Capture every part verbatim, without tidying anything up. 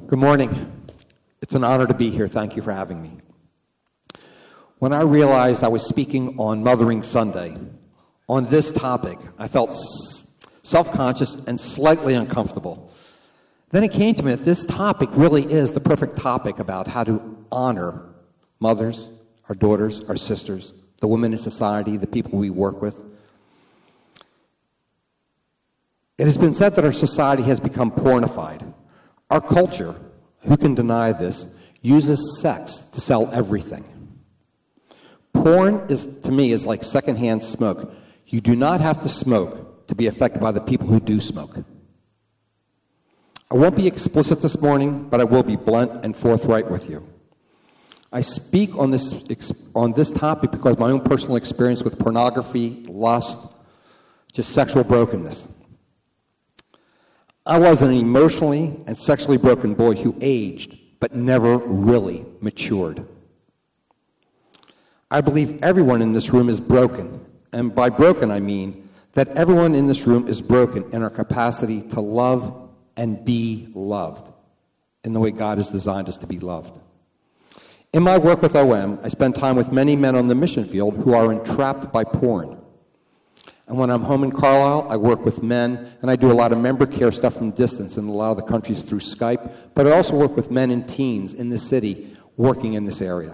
Good morning. It's an honor to be here. Thank you for having me. When I realized I was speaking on Mothering Sunday, on this topic, I felt self-conscious and slightly uncomfortable. Then it came to me that this topic really is the perfect topic about how to honor mothers, our daughters, our sisters, the women in society, the people we work with. It has been said that our society has become pornified. Our culture, who can deny this, uses sex to sell everything. Porn is, to me, is like secondhand smoke. You do not have to smoke to be affected by the people who do smoke. I won't be explicit this morning, but I will be blunt and forthright with you. I speak on this on this topic because of my own personal experience with pornography, lust, just sexual brokenness. I was an emotionally and sexually broken boy who aged, but never really matured. I believe everyone in this room is broken, and by broken I mean that everyone in this room is broken in our capacity to love and be loved in the way God has designed us to be loved. In my work with O M, I spend time with many men on the mission field who are entrapped by porn. And when I'm home in Carlisle, I work with men, and I do a lot of member care stuff from distance in a lot of the countries through Skype, but I also work with men and teens in the city working in this area.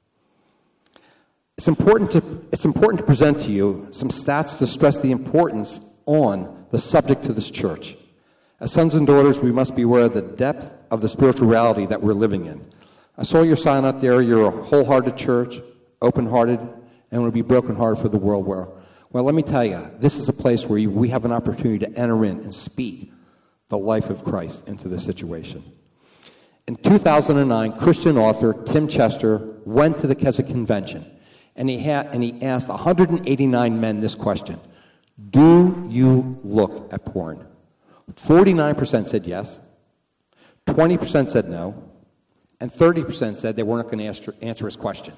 It's important to, it's important to present to you some stats to stress the importance on the subject to this church. As sons and daughters, we must be aware of the depth of the spiritual reality that we're living in. I saw your sign out there. You're a wholehearted church, open-hearted, and will be broken-hearted for the world where. Well, let me tell you, this is a place where you, we have an opportunity to enter in and speak the life of Christ into the situation. In two thousand nine, Christian author Tim Chester went to the Keswick Convention, and he, had, and he asked one hundred eighty-nine men this question: do you look at porn? forty-nine percent said yes, twenty percent said no, and thirty percent said they weren't going to answer, answer his question.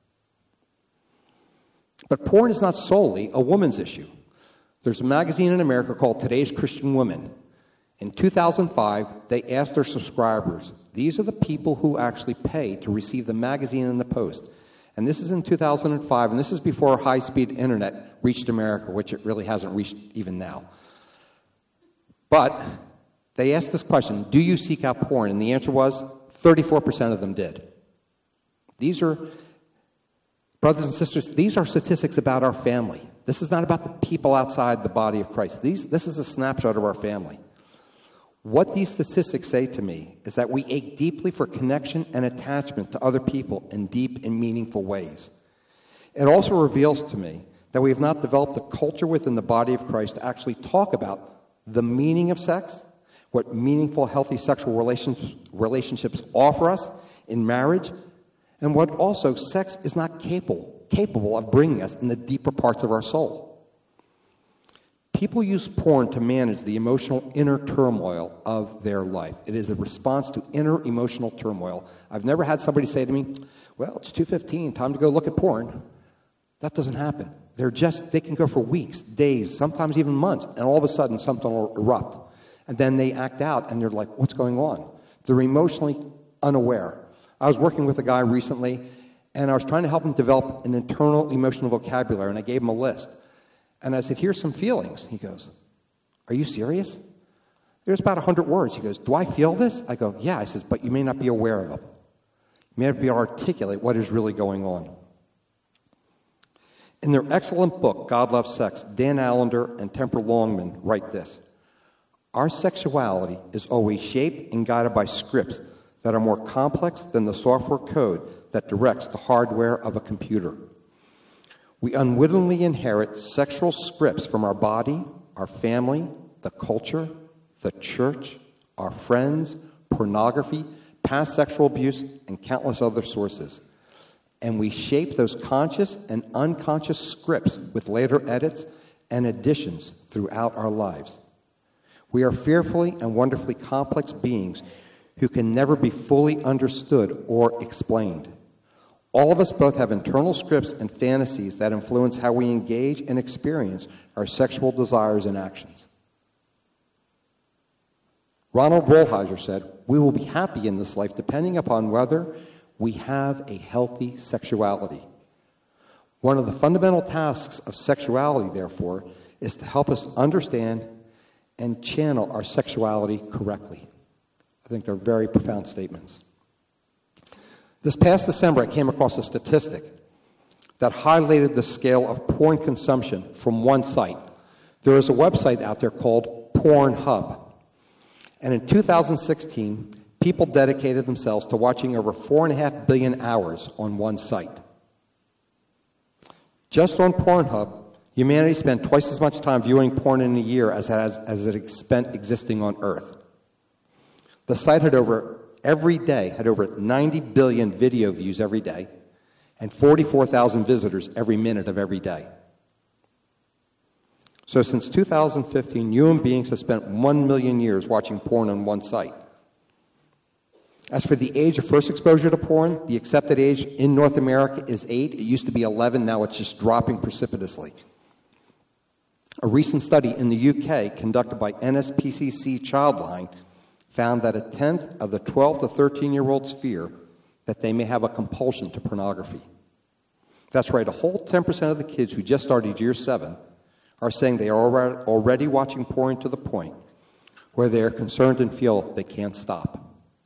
But porn is not solely a woman's issue. There's a magazine in America called Today's Christian Women. In two thousand five, they asked their subscribers, these are the people who actually pay to receive the magazine and the post. And this is in two thousand five, and this is before high-speed internet reached America, which it really hasn't reached even now. But they asked this question, do you seek out porn? And the answer was thirty-four percent of them did. These are... Brothers and sisters, these are statistics about our family. This is not about the people outside the body of Christ. These, this is a snapshot of our family. What these statistics say to me is that we ache deeply for connection and attachment to other people in deep and meaningful ways. It also reveals to me that we have not developed a culture within the body of Christ to actually talk about the meaning of sex, what meaningful, healthy sexual relations, relationships offer us in marriage, and what also sex is not capable, capable of bringing us in the deeper parts of our soul. People use porn to manage the emotional inner turmoil of their life. It is a response to inner emotional turmoil. I've never had somebody say to me, well, it's two fifteen, time to go look at porn. That doesn't happen. They're just, they can go for weeks, days, sometimes even months, and all of a sudden something will erupt. And then they act out, and they're like, what's going on? They're emotionally unaware. I was working with a guy recently, and I was trying to help him develop an internal emotional vocabulary, and I gave him a list. And I said, here's some feelings. He goes, are you serious? There's about one hundred words. He goes, do I feel this? I go, yeah. I says, but you may not be aware of them. You may not be able to articulate what is really going on. In their excellent book, God Loves Sex, Dan Allender and Temper Longman write this: our sexuality is always shaped and guided by scripts that are more complex than the software code that directs the hardware of a computer. We unwittingly inherit sexual scripts from our body, our family, the culture, the church, our friends, pornography, past sexual abuse, and countless other sources. And we shape those conscious and unconscious scripts with later edits and additions throughout our lives. We are fearfully and wonderfully complex beings who can never be fully understood or explained. All of us both have internal scripts and fantasies that influence how we engage and experience our sexual desires and actions. Ronald Rolheiser said, "We will be happy in this life depending upon whether we have a healthy sexuality." One of the fundamental tasks of sexuality, therefore, is to help us understand and channel our sexuality correctly. I think they're very profound statements. This past December, I came across a statistic that highlighted the scale of porn consumption from one site. There is a website out there called Pornhub. And in two thousand sixteen, people dedicated themselves to watching over four and a half billion hours on one site. Just on Pornhub, humanity spent twice as much time viewing porn in a year as it, has, as it spent existing on Earth. The site had over, every day, had over ninety billion video views every day and forty-four thousand visitors every minute of every day. So since two thousand fifteen, human beings have spent one million years watching porn on one site. As for the age of first exposure to porn, the accepted age in North America is eight. It used to be eleven. Now it's just dropping precipitously. A recent study in the U K conducted by N S P C C Childline found that a tenth of the twelve to thirteen-year-olds fear that they may have a compulsion to pornography. That's right, a whole ten percent of the kids who just started year seven are saying they are already watching porn to the point where they are concerned and feel they can't stop.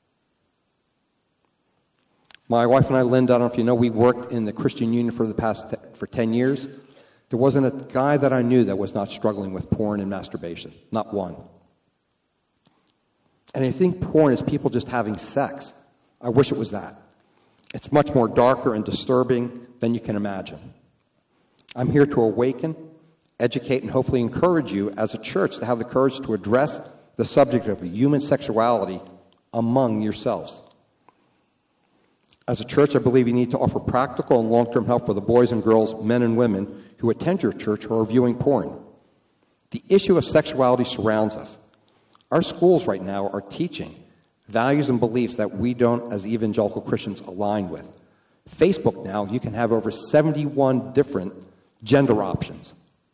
My wife and I, Linda, I don't know if you know, we worked in the Christian Union for the past, te- for ten years. There wasn't a guy that I knew that was not struggling with porn and masturbation. Not one. And I think porn is people just having sex. I wish it was that. It's much more darker and disturbing than you can imagine. I'm here to awaken, educate, and hopefully encourage you as a church to have the courage to address the subject of human sexuality among yourselves. As a church, I believe you need to offer practical and long-term help for the boys and girls, men and women who attend your church who are viewing porn. The issue of sexuality surrounds us. Our schools right now are teaching values and beliefs that we don't, as evangelical Christians, align with. Facebook now, you can have over seventy-one different gender options.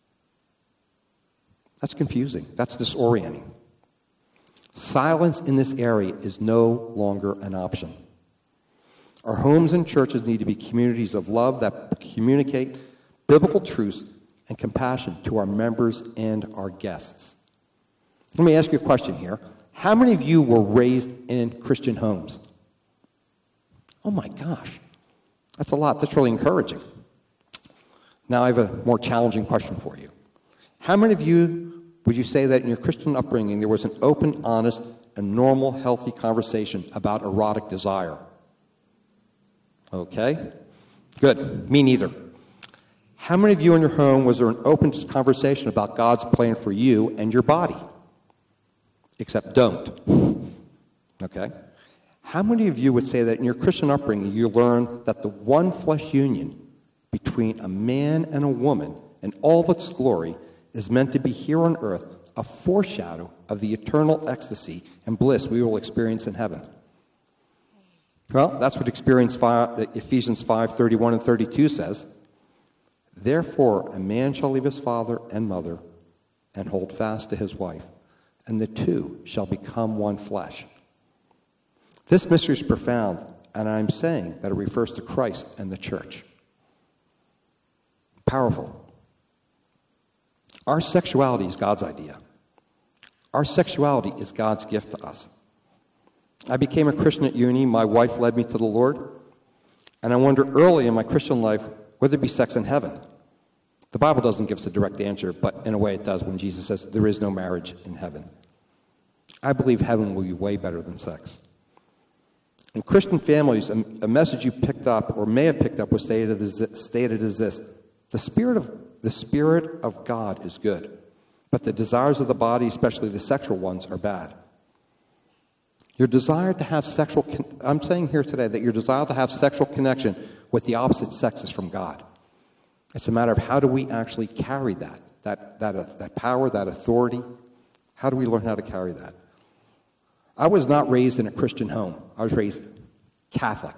That's confusing. That's disorienting. Silence in this area is no longer an option. Our homes and churches need to be communities of love that communicate biblical truths and compassion to our members and our guests. Let me ask you a question here. How many of you were raised in Christian homes? Oh my gosh. That's a lot. That's really encouraging. Now I have a more challenging question for you. How many of you would you say that in your Christian upbringing there was an open, honest, and normal, healthy conversation about erotic desire? Okay. Good. Me neither. How many of you in your home was there an open conversation about God's plan for you and your body? Except don't. Okay? How many of you would say that in your Christian upbringing you learned that the one flesh union between a man and a woman and all of its glory is meant to be here on earth a foreshadow of the eternal ecstasy and bliss we will experience in heaven? Well, that's what experience five, Ephesians five, thirty-one and thirty-two says. Therefore, a man shall leave his father and mother and hold fast to his wife, and the two shall become one flesh. This mystery is profound, and I'm saying that it refers to Christ and the church. Powerful. Our sexuality is God's idea. Our sexuality is God's gift to us. I became a Christian at uni. My wife led me to the Lord. And I wonder early in my Christian life, would there be sex in heaven? The Bible doesn't give us a direct answer, but in a way it does when Jesus says there is no marriage in heaven. I believe heaven will be way better than sex. In Christian families, a, a message you picked up or may have picked up was stated as, stated as this. The Spirit of, the Spirit of God is good, but the desires of the body, especially the sexual ones, are bad. Your desire to have sexual, con- I'm saying here today that your desire to have sexual connection with the opposite sex is from God. It's a matter of how do we actually carry that, that, that, uh, that power, that authority. How do we learn how to carry that? I was not raised in a Christian home. I was raised Catholic.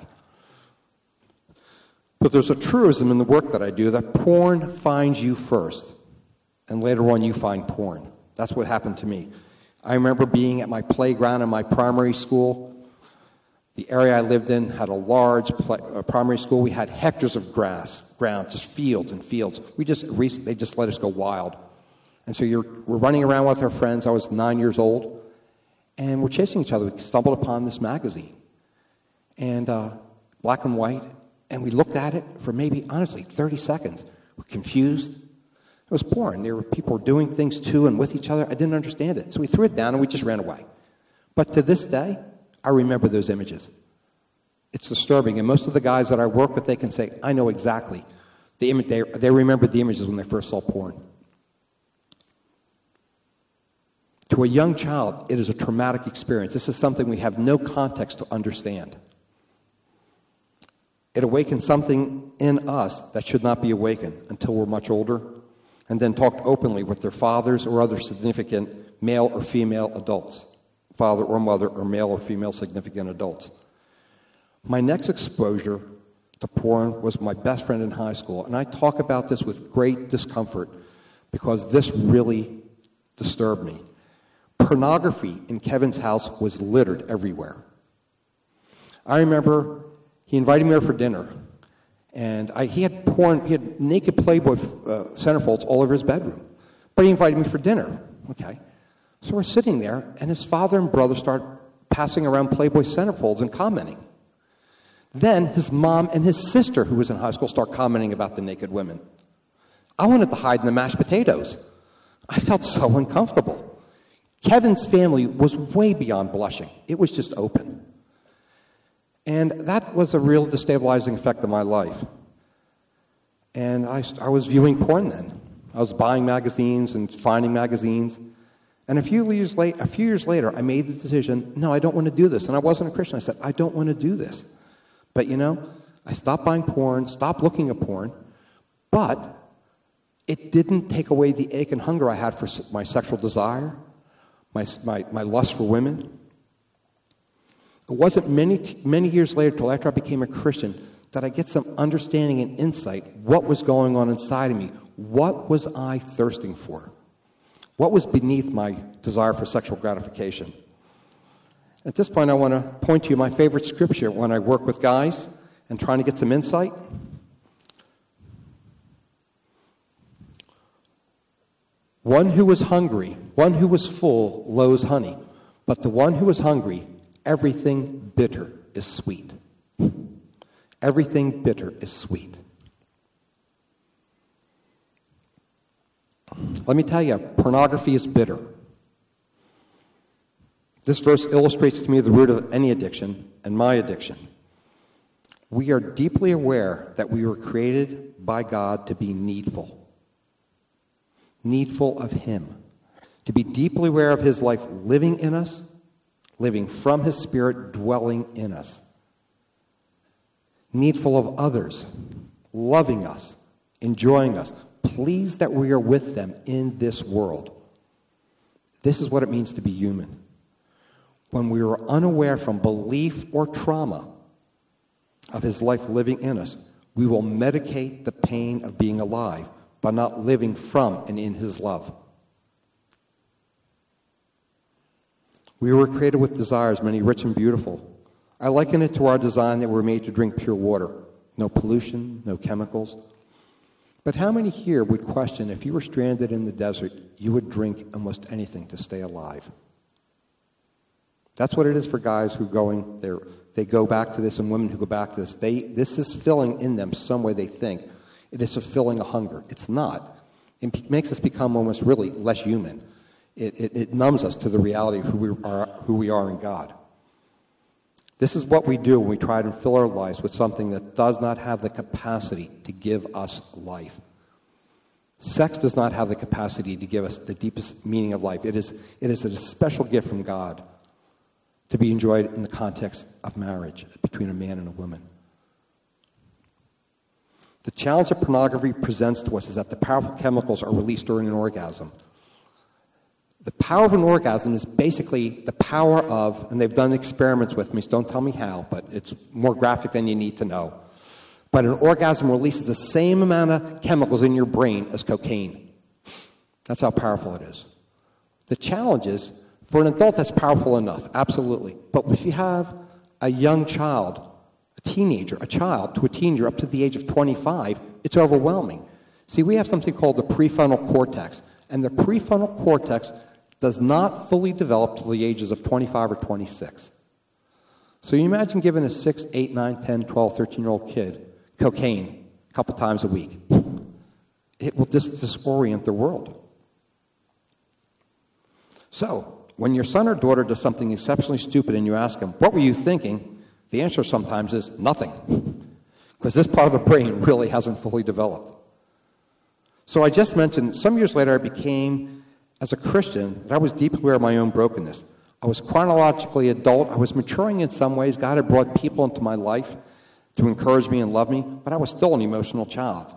But there's a truism in the work that I do that porn finds you first, and later on you find porn. That's what happened to me. I remember being at my playground in my primary school. The area I lived in had a large play, uh, primary school. We had hectares of grass, ground, just fields and fields. We just they just let us go wild. And so you're, we're running around with our friends. I was nine years old, and we're chasing each other. We stumbled upon this magazine, and uh, black and white, and we looked at it for maybe, honestly, thirty seconds. We're confused. It was boring. There were people doing things to and with each other. I didn't understand it. So we threw it down, and we just ran away. But to this day, I remember those images. It's disturbing. And most of the guys that I work with, they can say, I know exactly. The image, they, they remembered the images when they first saw porn. To a young child, it is a traumatic experience. This is something we have no context to understand. It awakens something in us that should not be awakened until we're much older, and then talked openly with their fathers or other significant male or female adults, father or mother or male or female significant adults. My next exposure to porn was my best friend in high school, and I talk about this with great discomfort because this really disturbed me. Pornography in Kevin's house was littered everywhere. I remember he invited me over for dinner, and I, he had porn, he had naked Playboy uh, centerfolds all over his bedroom, but he invited me for dinner. Okay, so we're sitting there, and his father and brother start passing around Playboy centerfolds and commenting. Then his mom and his sister, who was in high school, start commenting about the naked women. I wanted to hide in the mashed potatoes. I felt so uncomfortable. Kevin's family was way beyond blushing. It was just open. And that was a real destabilizing effect of my life. And I, I was viewing porn then. I was buying magazines and finding magazines. And a few years late, a few years later, I made the decision, no, I don't want to do this. And I wasn't a Christian. I said, I don't want to do this. But, you know, I stopped buying porn, stopped looking at porn, but it didn't take away the ache and hunger I had for my sexual desire, my, my, my lust for women. It wasn't many, many years later, till after I became a Christian, that I get some understanding and insight what was going on inside of me. What was I thirsting for? What was beneath my desire for sexual gratification? At this point, I want to point to you my favorite scripture when I work with guys and trying to get some insight. One who was hungry, one who was full, loathes honey, but the one who is hungry, everything bitter is sweet. Everything bitter is sweet. Let me tell you, pornography is bitter. This verse illustrates to me the root of any addiction and my addiction. We are deeply aware that we were created by God to be needful. Needful of Him. To be deeply aware of His life living in us, living from His Spirit, dwelling in us. Needful of others, loving us, enjoying us, pleased that we are with them in this world. This is what it means to be human. When we are unaware from belief or trauma of His life living in us, we will medicate the pain of being alive by not living from and in His love. We were created with desires, many rich and beautiful. I liken it to our design that we're made to drink pure water. No pollution, no chemicals. But how many here would question if you were stranded in the desert, you would drink almost anything to stay alive? That's what it is for guys who are going there. They go back to this, and women who go back to this. They, this is filling in them some way they think. It is fulfilling a hunger. It's not. It makes us become almost really less human. It, it, it numbs us to the reality of who we are, who we are in God. This is what we do when we try to fill our lives with something that does not have the capacity to give us life. Sex does not have the capacity to give us the deepest meaning of life. It is, it is a special gift from God to be enjoyed in the context of marriage between a man and a woman. The challenge that pornography presents to us is that the powerful chemicals are released during an orgasm. The power of an orgasm is basically the power of, and they've done experiments with me, so don't tell me how, but it's more graphic than you need to know. But an orgasm releases the same amount of chemicals in your brain as cocaine. That's how powerful it is. The challenge is, For an adult, that's powerful enough, absolutely. But if you have a young child, a teenager, a child to a teenager up to the age of twenty-five, it's overwhelming. See, we have something called the prefrontal cortex, and the prefrontal cortex does not fully develop till the ages of twenty-five or twenty-six. So you imagine giving a six, eight, nine, ten, twelve, thirteen-year-old kid cocaine a couple times a week. It will just disorient their world. So, when your son or daughter does something exceptionally stupid and you ask them, what were you thinking? The answer sometimes is nothing. Because this part of the brain really hasn't fully developed. So I just mentioned, some years later I became, as a Christian, that I was deeply aware of my own brokenness. I was chronologically adult. I was maturing in some ways. God had brought people into my life to encourage me and love me, but I was still an emotional child.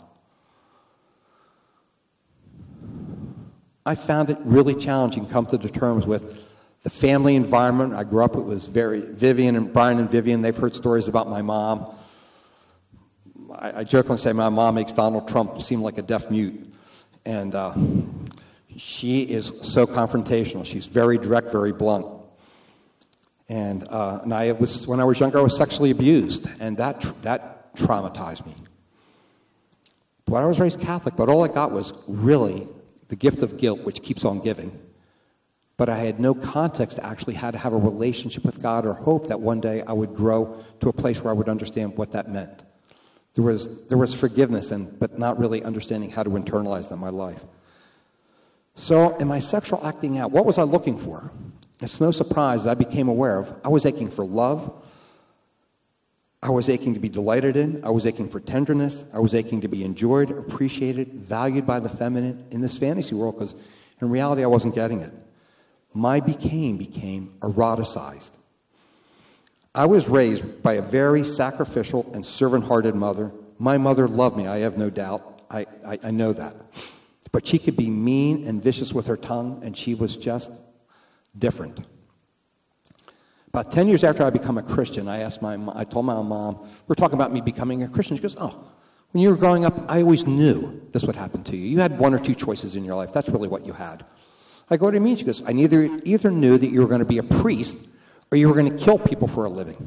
I found it really challenging to come to terms with the family environment. I grew up, it was very, Vivian and Brian and Vivian, they've heard stories about my mom. I, I jokingly say my mom makes Donald Trump seem like a deaf mute. And uh, she is so confrontational. She's very direct, very blunt. And, uh, and I was, when I was younger, I was sexually abused, and that, tr- that traumatized me. But I was raised Catholic, but all I got was really the gift of guilt, which keeps on giving. But I had no context to actually how to have a relationship with God or hope that one day I would grow to a place where I would understand what that meant. There was there was forgiveness, and but not really understanding how to internalize that in my life. So in my sexual acting out, what was I looking for? It's no surprise that I became aware of. I was aching for love. I was aching to be delighted in. I was aching for tenderness. I was aching to be enjoyed, appreciated, valued by the feminine in this fantasy world, because in reality I wasn't getting it. My became became eroticized. I was raised by a very sacrificial and servant-hearted mother. My mother loved me, I have no doubt. I, I, I know that. But she could be mean and vicious with her tongue, and she was just different. About ten years after I become a Christian, I asked my mom, I told my mom, we're talking about me becoming a Christian. She goes, oh, when you were growing up, I always knew this would happen to you. You had one or two choices in your life. That's really what you had. I go, what do you mean? She goes, I neither, either knew that you were going to be a priest or you were going to kill people for a living.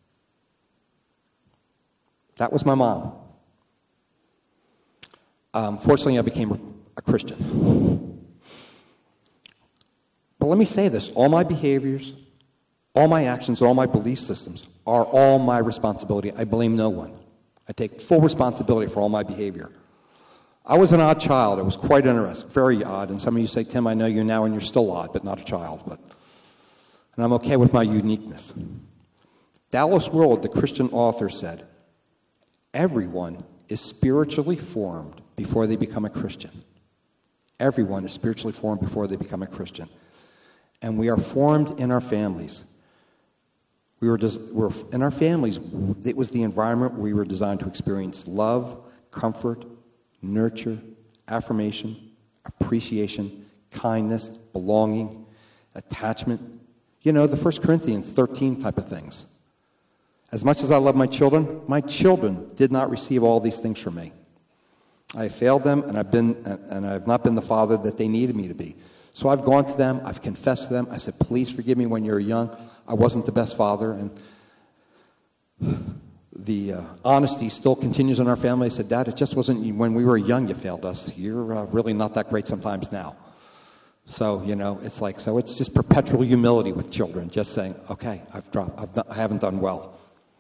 That was my mom. Um, fortunately, I became a Christian. But let me say this, all my behaviors, all my actions, all my belief systems are all my responsibility. I blame no one. I take full responsibility for all my behavior. I was an odd child. It was quite interesting, very odd. And some of you say, Tim, I know you now and you're still odd, but not a child. But, and I'm okay with my uniqueness. Dallas Willard, the Christian author, said, everyone is spiritually formed before they become a Christian. Everyone is spiritually formed before they become a Christian. And we are formed in our families. We were, des- we're in our families, it was the environment where we were designed to experience love, comfort, nurture, affirmation, appreciation, kindness, belonging, attachment. You know, the First Corinthians thirteen type of things. As much as I love my children, my children did not receive all these things from me. I failed them, and I've been, and I've not been the father that they needed me to be. So I've gone to them, I've confessed to them, I said, please forgive me when you were young. I wasn't the best father, and the uh, honesty still continues in our family. I said, Dad, it just wasn't when we were young you failed us. You're uh, really not that great sometimes now. So, you know, it's like, so it's just perpetual humility with children, just saying, okay, I've dropped, I've not, I haven't done well.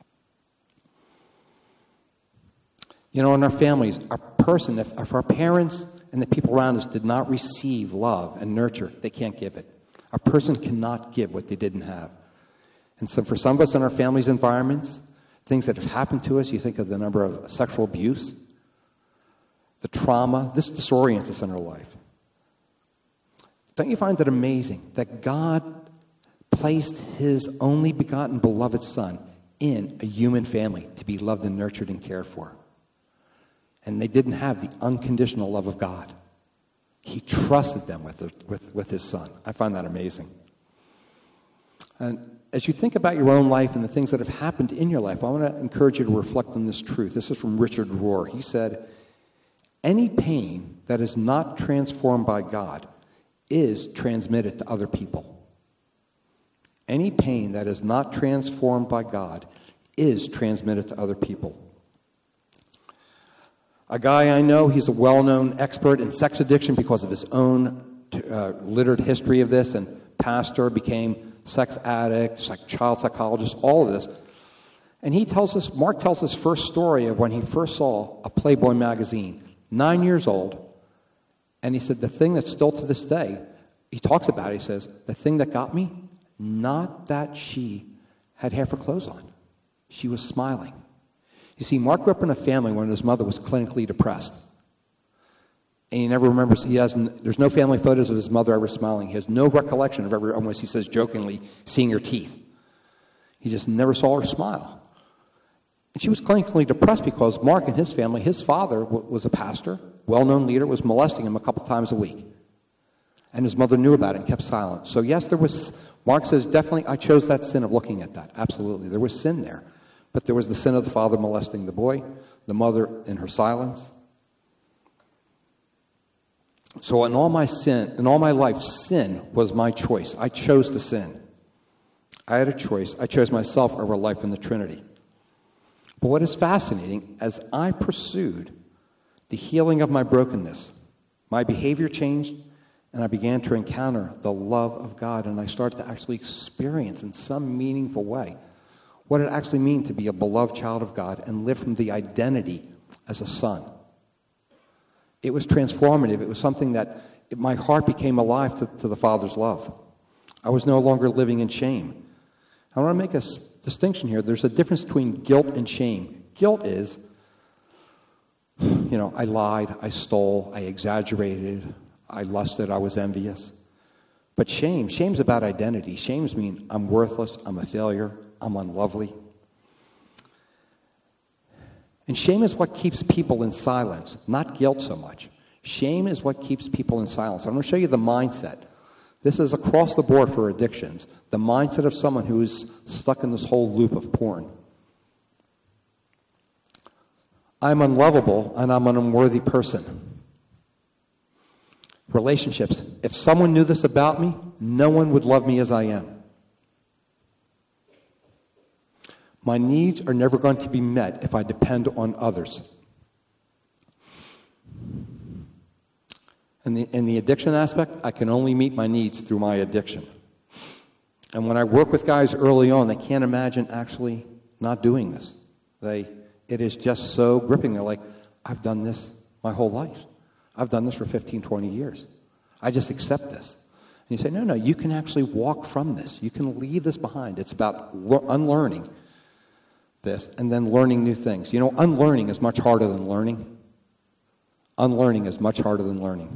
You know, in our families, our person, if, if our parents and the people around us did not receive love and nurture, they can't give it. A person cannot give what they didn't have. And so for some of us in our families' environments, things that have happened to us, you think of the number of sexual abuse, the trauma, this disorients us in our life. Don't you find it amazing that God placed his only begotten beloved Son in a human family to be loved and nurtured and cared for? And they didn't have the unconditional love of God. He trusted them with, the, with, with his Son. I find that amazing. And as you think about your own life and the things that have happened in your life, I want to encourage you to reflect on this truth. This is from Richard Rohr. He said, any pain that is not transformed by God is transmitted to other people. Any pain that is not transformed by God is transmitted to other people. A guy I know, he's a well-known expert in sex addiction because of his own uh, littered history of this, and pastor, became sex addict, psych- child psychologist, all of this. And he tells us, Mark tells his first story of when he first saw a Playboy magazine, nine years old, and he said, the thing that's still to this day, he talks about it, he says, the thing that got me, not that she had half her clothes on. She was smiling. You see, Mark grew up in a family when his mother was clinically depressed. And he never remembers, he has, there's no family photos of his mother ever smiling. He has no recollection of ever, almost he says jokingly, seeing her teeth. He just never saw her smile. And she was clinically depressed because Mark and his family, his father was a pastor, well-known leader, was molesting him a couple times a week. And his mother knew about it and kept silent. So yes, there was, Mark says, definitely I chose that sin of looking at that. Absolutely. There was sin there. But there was the sin of the father molesting the boy, the mother in her silence. So in all my sin, in all my life, sin was my choice. I chose to sin. I had a choice. I chose myself over life in the Trinity. But what is fascinating, as I pursued the healing of my brokenness, my behavior changed, and I began to encounter the love of God, and I started to actually experience in some meaningful way what it actually means to be a beloved child of God and live from the identity as a son. It was transformative. It was something that it, my heart became alive to, to the Father's love. I was no longer living in shame. I want to make a s- distinction here. There's a difference between guilt and shame. Guilt is, you know, I lied, I stole, I exaggerated, I lusted, I was envious. But shame, shame's about identity. Shame's mean I'm worthless, I'm a failure, I'm unlovely. And shame is what keeps people in silence, not guilt so much. Shame is what keeps people in silence. I'm going to show you the mindset. This is across the board for addictions. The mindset of someone who is stuck in this whole loop of porn. I'm unlovable and I'm an unworthy person. Relationships. If someone knew this about me, no one would love me as I am. My needs are never going to be met if I depend on others. In the, in the addiction aspect, I can only meet my needs through my addiction. And when I work with guys early on, they can't imagine actually not doing this. They, it is just so gripping. They're like, I've done this my whole life. I've done this for fifteen, twenty years. I just accept this. And you say, no, no, you can actually walk from this. You can leave this behind. It's about le- unlearning this and then learning new things. You know, unlearning is much harder than learning. Unlearning is much harder than learning.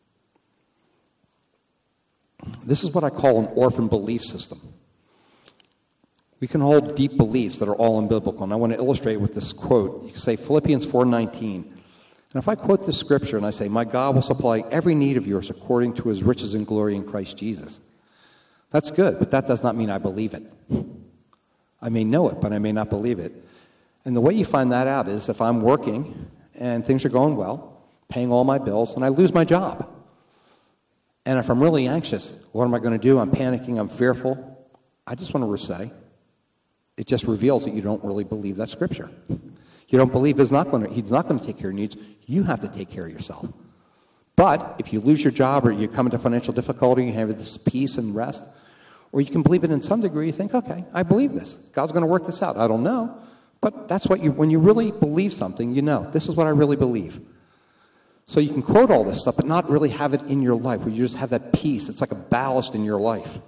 This is what I call an orphan belief system. We can hold deep beliefs that are all unbiblical, and I want to illustrate with this quote. You can say Philippians four nineteen. And if I quote this scripture and I say, my God will supply every need of yours according to his riches and glory in Christ Jesus. That's good, but that does not mean I believe it. I may know it, but I may not believe it. And the way you find that out is if I'm working and things are going well, paying all my bills, and I lose my job. And if I'm really anxious, what am I going to do? I'm panicking, I'm fearful. I just want to say, it just reveals that you don't really believe that scripture. You don't believe he's not going to, he's not going to take care of your needs. You have to take care of yourself. But if you lose your job or you come into financial difficulty, you have this peace and rest, or you can believe it in some degree, you think, okay, I believe this. God's going to work this out. I don't know. But that's what you, when you really believe something, you know, this is what I really believe. So you can quote all this stuff, but not really have it in your life, where you just have that peace. It's like a ballast in your life.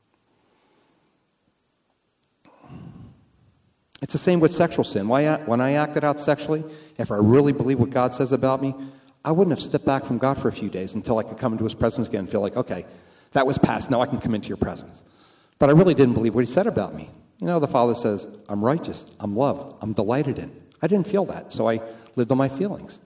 It's the same with sexual sin. When I acted out sexually, if I really believe what God says about me, I wouldn't have stepped back from God for a few days until I could come into his presence again and feel like, okay, that was past. Now I can come into your presence. But I really didn't believe what he said about me. You know, the Father says, I'm righteous, I'm loved, I'm delighted in. I didn't feel that, so I lived on my feelings.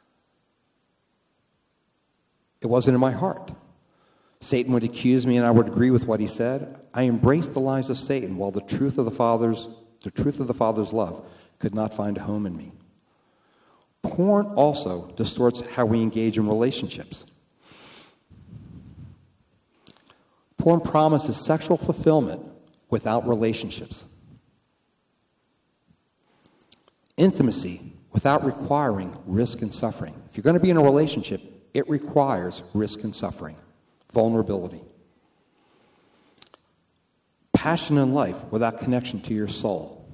It wasn't in my heart. Satan would accuse me and I would agree with what he said. I embraced the lies of Satan while the truth of the Father's The truth of the Father's love could not find a home in me. Porn also distorts how we engage in relationships. Porn promises sexual fulfillment without relationships. Intimacy without requiring risk and suffering. If you're going to be in a relationship, it requires risk and suffering, vulnerability. Passion in life without connection to your soul.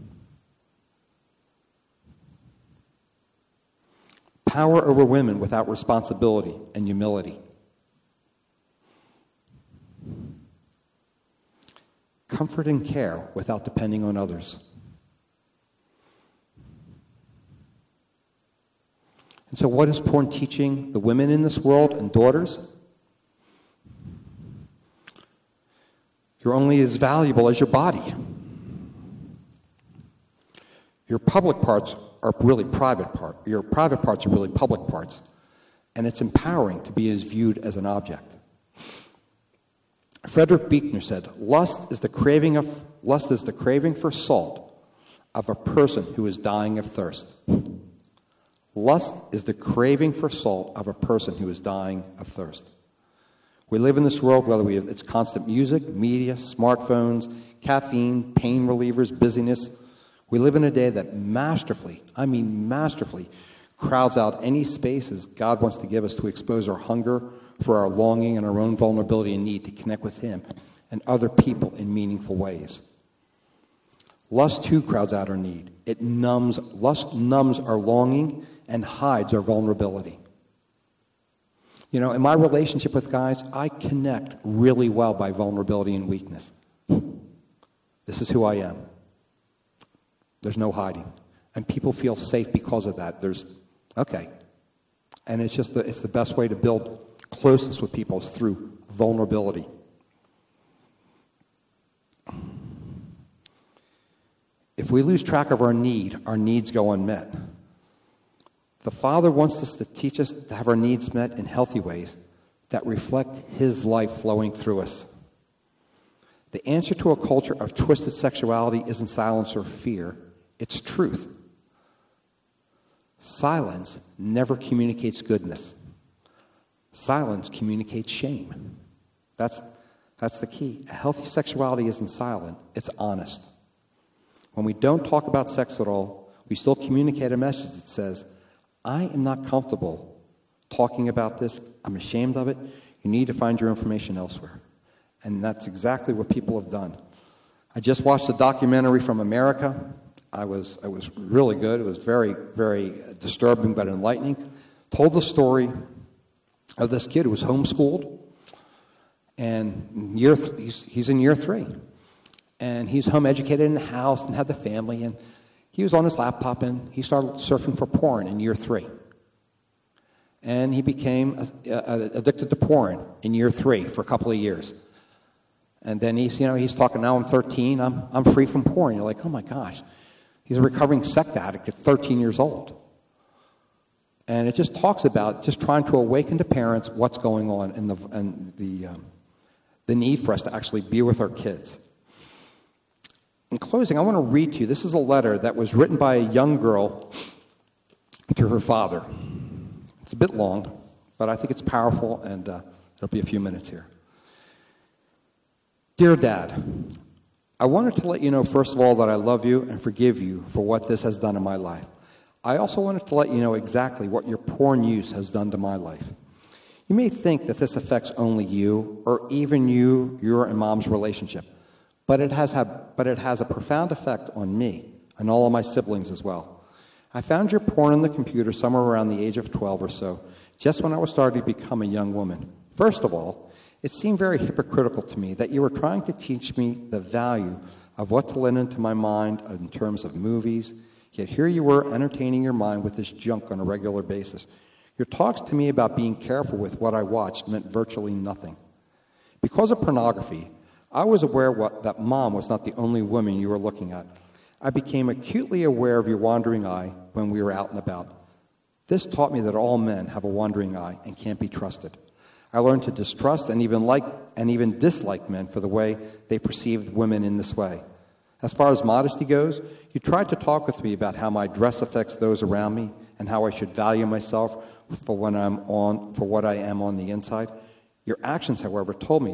Power over women without responsibility and humility. Comfort and care without depending on others. And so what is porn teaching the women in this world and daughters? You're only as valuable as your body. Your public parts are really private parts. Your private parts are really public parts. And it's empowering to be as viewed as an object. Frederick Buechner said, lust is the craving of lust is the craving for salt of a person who is dying of thirst. Lust is the craving for salt of a person who is dying of thirst. We live in this world, whether we have, it's constant music, media, smartphones, caffeine, pain relievers, busyness. We live in a day that masterfully, I mean masterfully, crowds out any spaces God wants to give us to expose our hunger for our longing and our own vulnerability and need to connect with Him and other people in meaningful ways. Lust, too, crowds out our need. It numbs, lust numbs our longing and hides our vulnerability. You know, in my relationship with guys, I connect really well by vulnerability and weakness. This is who I am. There's no hiding. And people feel safe because of that. There's, okay. And it's just the, it's the best way to build closeness with people is through vulnerability. If we lose track of our need, our needs go unmet. The Father wants us to teach us to have our needs met in healthy ways that reflect His life flowing through us. The answer to a culture of twisted sexuality isn't silence or fear, it's truth. Silence never communicates goodness. Silence communicates shame. That's, that's the key. A healthy sexuality isn't silent, it's honest. When we don't talk about sex at all, we still communicate a message that says, I am not comfortable talking about this. I'm ashamed of it. You need to find your information elsewhere. And that's exactly what people have done. I just watched a documentary from America. I was, it was really good. It was very, very disturbing but enlightening. Told the story of this kid who was homeschooled. And year th- he's, he's in year three. And he's home educated in the house and had the family. And he was on his laptop and he started surfing for porn in year three. And he became uh, uh, addicted to porn in year three for a couple of years. And then he's, you know, he's talking, now I'm thirteen, I'm, I'm free from porn. You're like, oh my gosh. He's a recovering sex addict at thirteen years old. And it just talks about just trying to awaken to parents what's going on and the, and the, um, the need for us to actually be with our kids. In closing, I want to read to you, this is a letter that was written by a young girl to her father. It's a bit long, but I think it's powerful, and uh, it'll be a few minutes here. Dear Dad, I wanted to let you know, first of all, that I love you and forgive you for what this has done in my life. I also wanted to let you know exactly what your porn use has done to my life. You may think that this affects only you, or even you, your and Mom's relationship. But it has had, but it has a profound effect on me and all of my siblings as well. I found your porn on the computer somewhere around the age of twelve or so, just when I was starting to become a young woman. First of all, it seemed very hypocritical to me that you were trying to teach me the value of what to let into my mind in terms of movies, yet here you were entertaining your mind with this junk on a regular basis. Your talks to me about being careful with what I watched meant virtually nothing. Because of pornography, I was aware what, that Mom was not the only woman you were looking at. I became acutely aware of your wandering eye when we were out and about. This taught me that all men have a wandering eye and can't be trusted. I learned to distrust and even like and even dislike men for the way they perceived women in this way. As far as modesty goes, you tried to talk with me about how my dress affects those around me and how I should value myself for when I'm on for what I am on the inside. Your actions, however, told me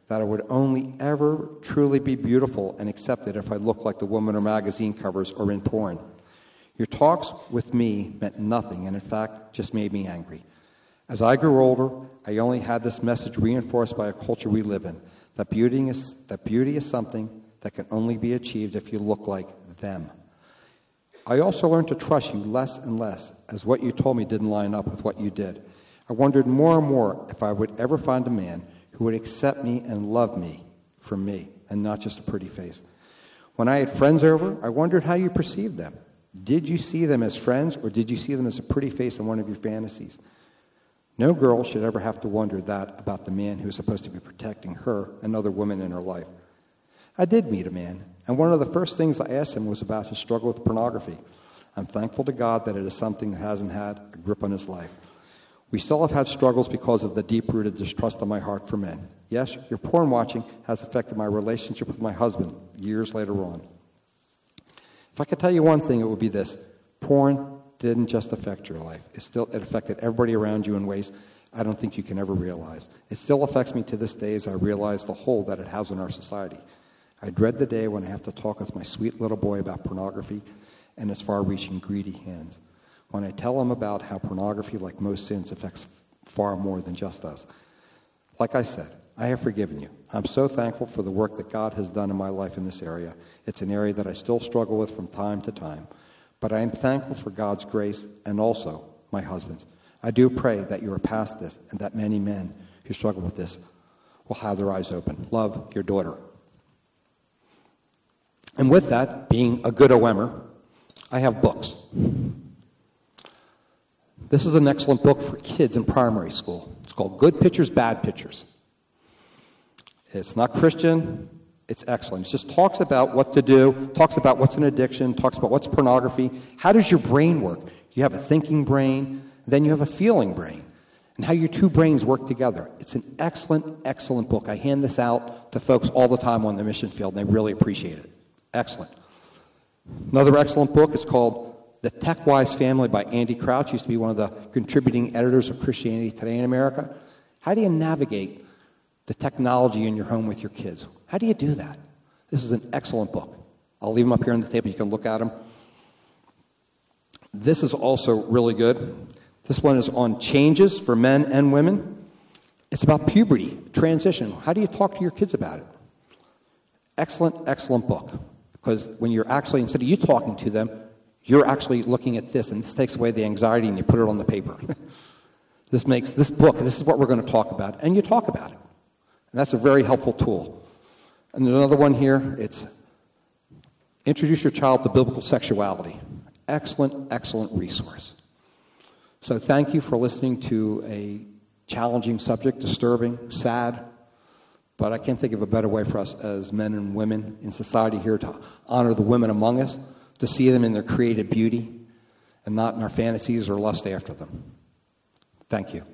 that I would only ever truly be beautiful and accepted if I looked like the woman or magazine covers or in porn. Your talks with me meant nothing, and in fact, just made me angry. As I grew older, I only had this message reinforced by a culture we live in, that beauty is, that beauty is something that can only be achieved if you look like them. I also learned to trust you less and less, as what you told me didn't line up with what you did. I wondered more and more if I would ever find a man who would accept me and love me for me, and not just a pretty face. When I had friends over, I wondered how you perceived them. Did you see them as friends, or did you see them as a pretty face in one of your fantasies? No girl should ever have to wonder that about the man who is supposed to be protecting her and other women in her life. I did meet a man, and one of the first things I asked him was about his struggle with pornography. I'm thankful to God that it is something that hasn't had a grip on his life. We still have had struggles because of the deep-rooted distrust in my heart for men. Yes, your porn watching has affected my relationship with my husband years later on. If I could tell you one thing, it would be this. Porn didn't just affect your life. It still it affected everybody around you in ways I don't think you can ever realize. It still affects me to this day as I realize the hold that it has on our society. I dread the day when I have to talk with my sweet little boy about pornography and its far-reaching, greedy hands. When I tell him about how pornography, like most sins, affects far more than just us. Like I said, I have forgiven you. I'm so thankful for the work that God has done in my life in this area. It's an area that I still struggle with from time to time. But I am thankful for God's grace and also my husband's. I do pray that you are past this and that many men who struggle with this will have their eyes open. Love, your daughter. And with that, being a good O M-er, I have books. This is an excellent book for kids in primary school. It's called Good Pictures, Bad Pictures. It's not Christian. It's excellent. It just talks about what to do, talks about what's an addiction, talks about what's pornography. How does your brain work? You have a thinking brain, then you have a feeling brain, and how your two brains work together. It's an excellent, excellent book. I hand this out to folks all the time on the mission field, and they really appreciate it. Excellent. Another excellent book is called The Tech-Wise Family by Andy Crouch. Used to be one of the contributing editors of Christianity Today in America. How do you navigate the technology in your home with your kids? How do you do that? This is an excellent book. I'll leave them up here on the table. You can look at them. This is also really good. This one is on changes for men and women. It's about puberty, transition. How do you talk to your kids about it? Excellent, excellent book. Because when you're actually, instead of you talking to them, you're actually looking at this, and this takes away the anxiety, and you put it on the paper. This makes this book, this is what we're going to talk about, and you talk about it. And that's a very helpful tool. And there's another one here. It's Introduce Your Child to Biblical Sexuality. Excellent, excellent resource. So thank you for listening to a challenging subject, disturbing, sad, but I can't think of a better way for us as men and women in society here to honor the women among us, to see them in their created beauty and not in our fantasies or lust after them. Thank you.